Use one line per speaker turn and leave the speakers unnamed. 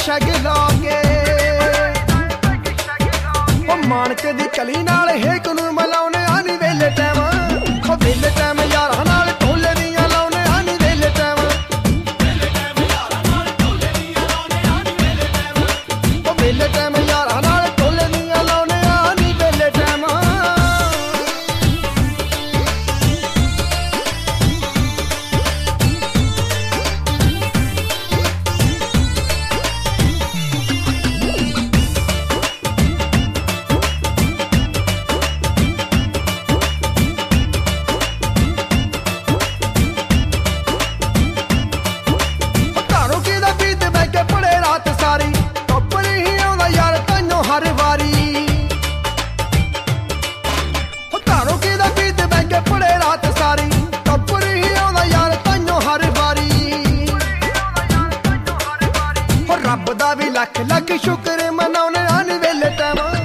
शैग ला के मानक दी कली नाल हेक नूं मिलाउने आनी वेले टाइम वेले टाइम यारां नाल ढोले दियां लाउने आनी वेले टाइम वेले टाइम यारां नाल ढोले दियां लाउने आनी वेले टाइम रब दा भी लख लख शुक्र मनाउने आने वेले टाइम